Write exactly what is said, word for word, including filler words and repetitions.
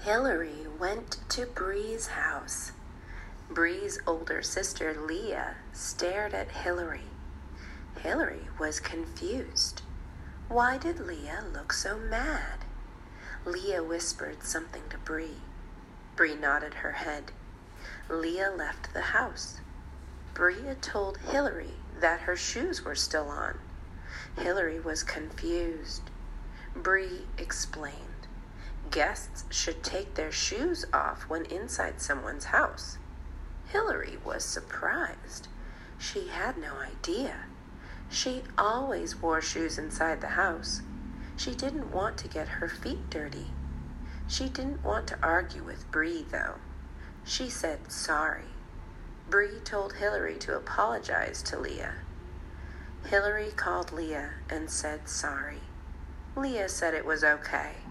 Hillary went to Bree's house. Bree's older sister, Leah, stared at Hillary. Hillary was confused. Why did Leah look so mad? Leah whispered something to Bree. Bree nodded her head. Leah left the house. Bree told Hillary that her shoes were still on. Hillary was confused. Bree explained. Guests should take their shoes off when inside someone's house. Hillary was surprised. She had no idea. She always wore shoes inside the house. She didn't want to get her feet dirty. She didn't want to argue with Bree, though. She said sorry. Bree told Hillary to apologize to Leah. Hillary called Leah and said sorry. Leah said it was okay.